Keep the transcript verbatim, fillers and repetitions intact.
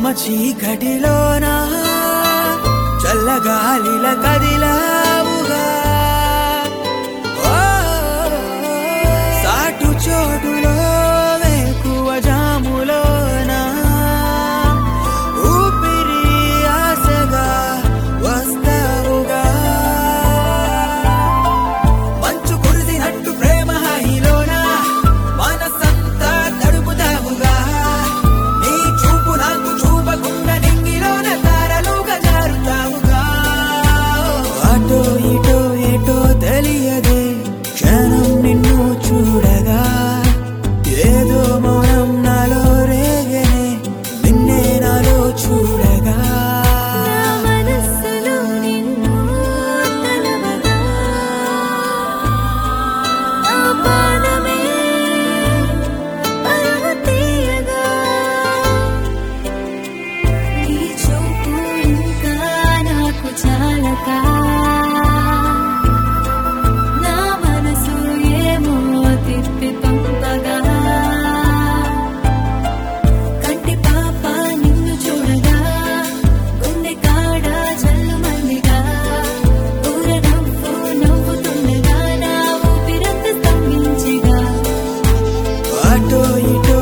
చీకటిలోనా చల్లగాలిల కదిలావుగా సాటు చోటులో వేకువ జాములోనా ఊపిరి ఆశగా వస్తావుగా మంచు కురిసినట్టు ప్రేమ హాయిలోనా మనసంతా తడుపుతావుగా నీ చూపు నాకు చూపకుండా నింగిలోన తారలుగా జారుతావుగా అటో ఇటో ఏటో తెలియదే క్షణం నిన్ను చూడగా ఏదో మౌనం నాలో రేగనే నిన్నే నాలో చూడగా మనసులో నిన్ను తలవగా ఆ పాదమే పరుగు తీయగా నీ చూపు ఇంకా నాకు చాలకా నా మనసు ఏమో తిప్పి పంపగా కంటి పాప నిన్ను చూడగా గుండె కాడ జల్లుమందిగా ఊర నవ్వు నవ్వుతుండగా నా ఊపిరంత స్తంభించగా అటో ఇటో